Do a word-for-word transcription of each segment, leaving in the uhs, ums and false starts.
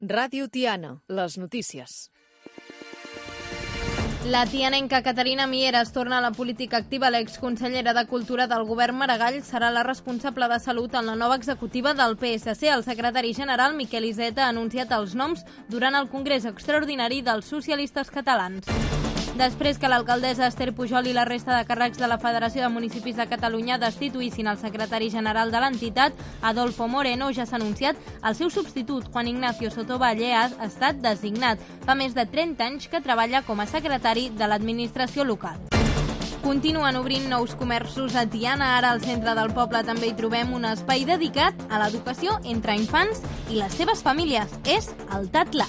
Ràdio Tiana, les notícies. La tianenca Caterina Mieres torna a la política activa. L'exconsellera de Cultura del govern Maragall serà la responsable de Salut en la nova executiva del P S C. El secretari general, Miquel Iceta, ha anunciat els noms durant el Congrés Extraordinari dels Socialistes Catalans. Després que l'alcaldessa Esther Pujol i la resta de càrrecs de la Federació de Municipis de Catalunya destituïssin el secretari general de l'entitat, Adolfo Moreno, ja s'ha anunciat el seu substitut, Juan Ignacio Sotovalle, ha estat designat. Fa més de trenta anys que treballa com a secretari de l'administració local. Continuen obrint nous comerços a Tiana. Ara al centre del poble també hi trobem un espai dedicat a l'educació entre infants i les seves famílies. És el Tatla.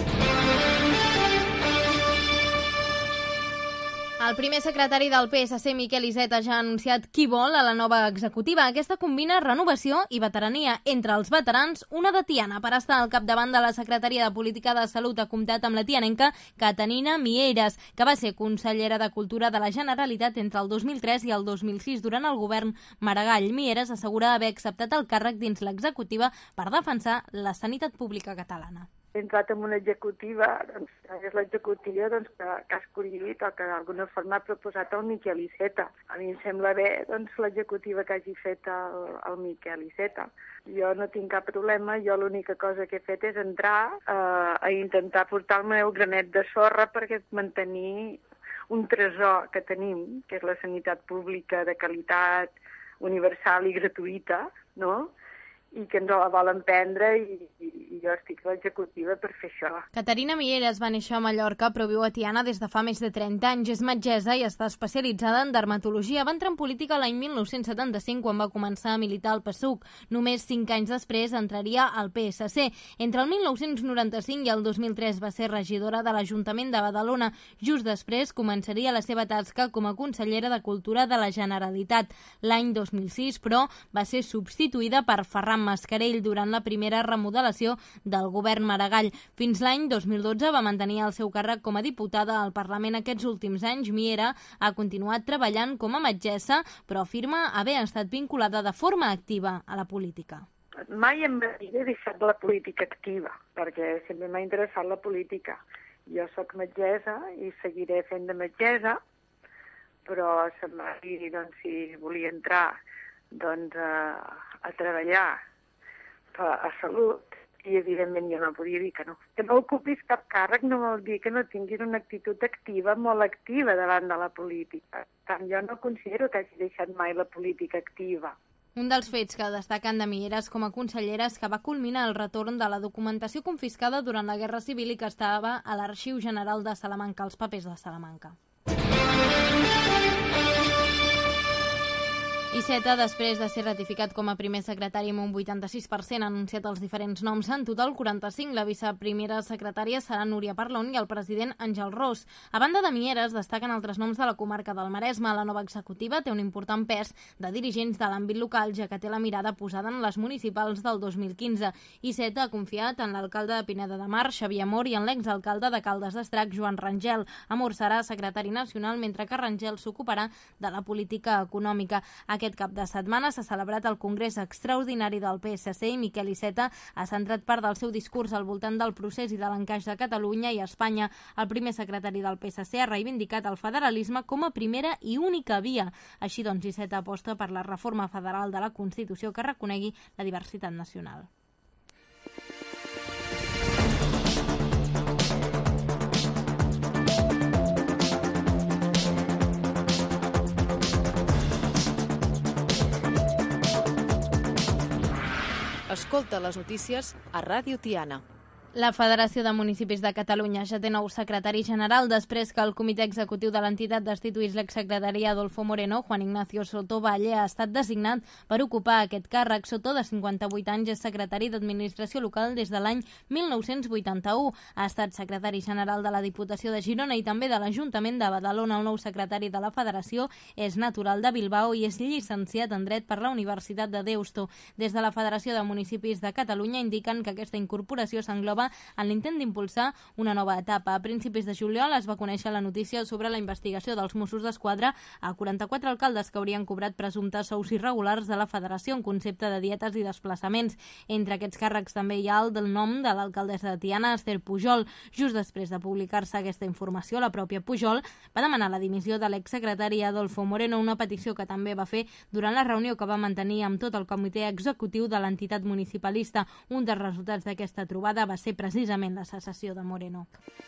El primer secretari del P S C, Miquel Iceta, ja ha anunciat qui vol a la nova executiva. Aquesta combina renovació i veterania. Entre els veterans, una de Tiana. Per estar al capdavant de la Secretaria de Política de Salut ha comptat amb la tianenca Caterina Mieres, que va ser consellera de Cultura de la Generalitat entre el dos mil tres i el dos mil sis durant el govern Maragall. Mieres assegura haver acceptat el càrrec dins l'executiva per defensar la sanitat pública catalana. He entrat en una executiva, doncs, és l'executiva doncs, que, que ha escollit o que d'alguna forma ha proposat el Miquel Iceta. A mi em sembla bé doncs, l'executiva que hagi fet el, el Miquel Iceta. Jo no tinc cap problema, jo l'única cosa que he fet és entrar eh, a intentar portar el meu granet de sorra perquè mantenir un tresor que tenim, que és la sanitat pública de qualitat universal i gratuïta, no?, i que ens la volen prendre i, i, i jo estic a l'executiva per fer això. Caterina Mieres va néixer a Mallorca però viu a Tiana des de fa més de trenta anys. És metgessa i està especialitzada en dermatologia. Va entrar en política l'any mil nou-cents setanta-cinc quan va començar a militar al P S U C. Només cinc anys després entraria al P S C. Entre el mil nou-cents noranta-cinc i el dos mil tres va ser regidora de l'Ajuntament de Badalona. Just després començaria la seva tasca com a consellera de Cultura de la Generalitat. L'any dos mil sis, però, va ser substituïda per Ferran Mascarell durant la primera remodelació del govern Maragall. Fins l'any dos mil dotze va mantenir el seu càrrec com a diputada al Parlament. Aquests últims anys, Miera ha continuat treballant com a metgessa, però afirma haver estat vinculada de forma activa a la política. Mai em he deixat la política activa, perquè sempre m'ha interessat la política. Jo sóc metgessa i seguiré fent de metgessa, però se'm va dir doncs, si volia entrar doncs, a, a treballar a Salut, i evidentment jo no podia dir que no. Que no ocupis cap càrrec no vol dir que no tinguis una actitud activa, molt activa davant de la política. Tant jo no considero que hagi deixat mai la política activa. Un dels fets que destaquen de Mieres com a consellera és que va culminar el retorn de la documentació confiscada durant la Guerra Civil i que estava a l'Arxiu General de Salamanca, els papers de Salamanca. Iceta, després de ser ratificat com a primer secretari amb un vuitanta-sis per cent, ha anunciat els diferents noms. En total, quaranta-cinc. La viceprimera secretària serà Núria Parlon i el president Àngel Ros. A banda de Mieres, destaquen altres noms de la comarca del Maresme. La nova executiva té un important pes de dirigents de l'àmbit local, ja que té la mirada posada en les municipals del dos mil quinze. Iceta ha confiat en l'alcalde de Pineda de Mar, Xavier Amor, i en l'exalcalde de Caldes d'Estrac, Joan Rangel. Amor serà secretari nacional, mentre que Rangel s'ocuparà de la política econòmica. Aquest cap de setmana s'ha celebrat el Congrés Extraordinari del P S C i Miquel Iceta ha centrat part del seu discurs al voltant del procés i de l'encaix de Catalunya i Espanya. El primer secretari del P S C ha reivindicat el federalisme com a primera i única via. Així doncs, Iceta aposta per la reforma federal de la Constitució que reconegui la diversitat nacional. Escolta les notícies a Ràdio Tiana. La Federació de Municipis de Catalunya ja té nou secretari general després que el comitè executiu de l'entitat destituís l'exsecretari Adolfo Moreno. Juan Ignacio Sotovalle ha estat designat per ocupar aquest càrrec. Soto, de cinquanta-vuit anys, és secretari d'Administració Local des de l'any mil nou-cents vuitanta-u. Ha estat secretari general de la Diputació de Girona i també de l'Ajuntament de Badalona. El nou secretari de la Federació és natural de Bilbao i és llicenciat en Dret per la Universitat de Deusto. Des de la Federació de Municipis de Catalunya indiquen que aquesta incorporació s'engloba nova en l'intent d'impulsar una nova etapa. A principis de juliol es va conèixer la notícia sobre la investigació dels Mossos d'Esquadra a quaranta-quatre alcaldes que haurien cobrat presumptes sous irregulars de la Federació en concepte de dietes i desplaçaments. Entre aquests càrrecs també hi ha el del nom de l'alcaldessa de Tiana, Esther Pujol. Just després de publicar-se aquesta informació, la pròpia Pujol va demanar la dimissió de l'exsecretari Adolfo Moreno, una petició que també va fer durant la reunió que va mantenir amb tot el comitè executiu de l'entitat municipalista. Un dels resultats d'aquesta trobada va ser precisament la cessació de Moreno.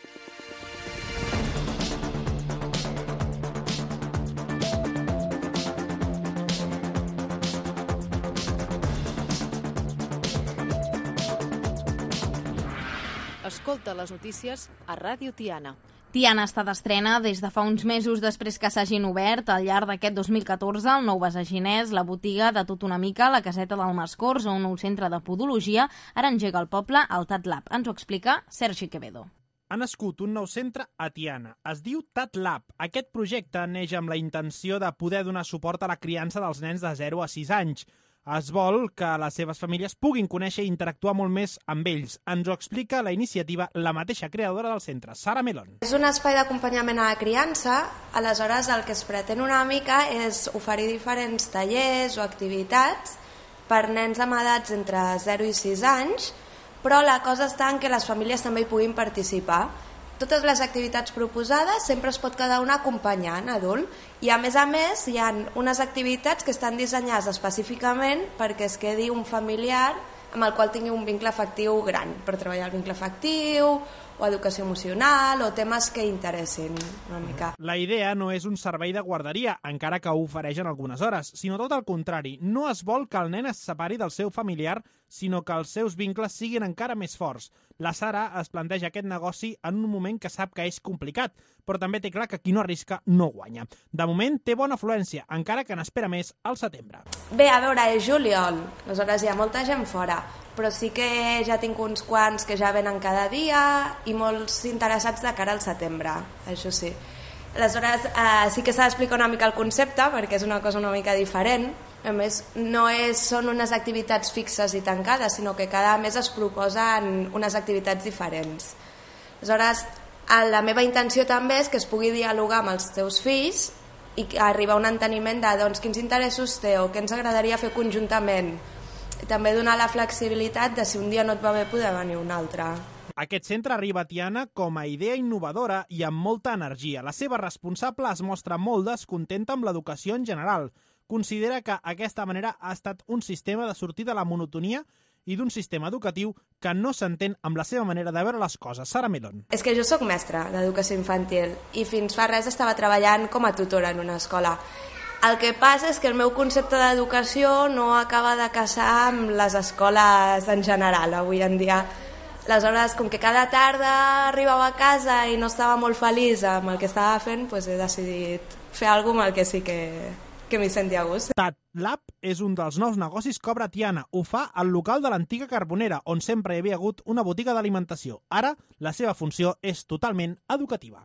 Escolta les notícies a Ràdio Tiana. Tiana està d'estrena des de fa uns mesos després que s'hagin obert al llarg d'aquest dos mil catorze el nou Basaginès, la botiga de Tot una mica, la caseta del Mascors o un nou centre de podologia. Ara engega al poble el TatLab. Ens ho explica Sergi Quevedo. Ha nascut un nou centre a Tiana. Es diu TatLab. Aquest projecte neix amb la intenció de poder donar suport a la criança dels nens de zero a sis anys. Es vol que les seves famílies puguin conèixer i interactuar molt més amb ells. Ens ho explica la iniciativa la mateixa creadora del centre, Sara Melón. És un espai d'acompanyament a la criança, aleshores el que es pretén una mica és oferir diferents tallers o activitats per nens amb edats entre zero i sis anys, però la cosa està en que les famílies també hi puguin participar. Totes les activitats proposades sempre es pot quedar un acompanyant adult i a més a més hi ha unes activitats que estan dissenyades específicament perquè es quedi un familiar amb el qual tingui un vincle afectiu gran, per treballar el vincle afectiu o educació emocional o temes que interessin una mica. La idea no és un servei de guarderia, encara que ho ofereix en algunes hores, sinó tot el contrari. No es vol que el nen es separi del seu familiar, sinó que els seus vincles siguin encara més forts. La Sara es planteja aquest negoci en un moment que sap que és complicat, però també té clar que qui no arrisca no guanya. De moment té bona afluència, encara que n'espera més al setembre. Bé, a veure, és juliol, aleshores hi ha molta gent fora, però sí que ja tinc uns quants que ja venen cada dia i molts interessats de cara al setembre, això sí. Aleshores, eh, sí que s'ha d'explicar una mica el concepte, perquè és una cosa una mica diferent. A més, no és, són unes activitats fixes i tancades, sinó que cada mes es proposen unes activitats diferents. Aleshores, la meva intenció també és que es pugui dialogar amb els teus fills i arribar a un enteniment de doncs, quins interessos té o què ens agradaria fer conjuntament. I també donar la flexibilitat de si un dia no et va bé poder venir un altre. Aquest centre arriba a Tiana com a idea innovadora i amb molta energia. La seva responsable es mostra molt descontenta amb l'educació en general. Considera que aquesta manera ha estat un sistema de sortir de la monotonia i d'un sistema educatiu que no s'entén amb la seva manera de veure les coses. Sara Melón. És que jo sóc mestra d'educació infantil i fins fa res estava treballant com a tutora en una escola. El que passa és que el meu concepte d'educació no acaba de casar amb les escoles en general avui en dia. Aleshores, com que cada tarda arribava a casa i no estava molt feliç amb el que estava fent, doncs he decidit fer alguna cosa amb el que sí que... que m'hi senti a gust. TatLab és un dels nous negocis que obre Tiana. Ho fa al local de l'antiga Carbonera, on sempre hi havia hagut una botiga d'alimentació. Ara, la seva funció és totalment educativa.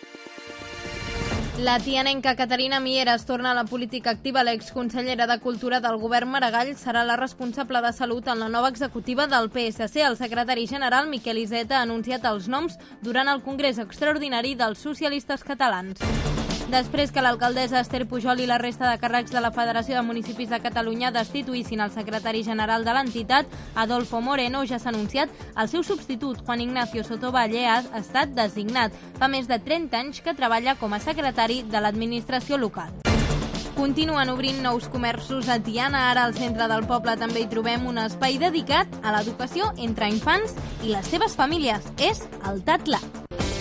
La tianenca Caterina Mieres torna a la política activa. L'exconsellera de Cultura del govern Maragall serà la responsable de Salut en la nova executiva del P S C. El secretari general, Miquel Iceta, ha anunciat els noms durant el Congrés Extraordinari dels Socialistes Catalans. Després que l'alcaldessa Esther Pujol i la resta de càrrecs de la Federació de Municipis de Catalunya destituïssin el secretari general de l'entitat, Adolfo Moreno, ja s'ha anunciat el seu substitut, Juan Ignacio Sotovalle, ha estat designat. Fa més de trenta anys que treballa com a secretari de l'administració local. Continuen obrint nous comerços a Tiana. Ara al centre del poble també hi trobem un espai dedicat a l'educació entre infants i les seves famílies. És el TatLab.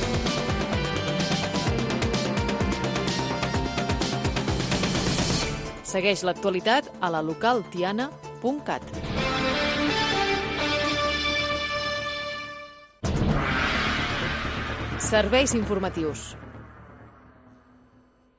Segueix l'actualitat a la local tiana punt cat. Serveis informatius.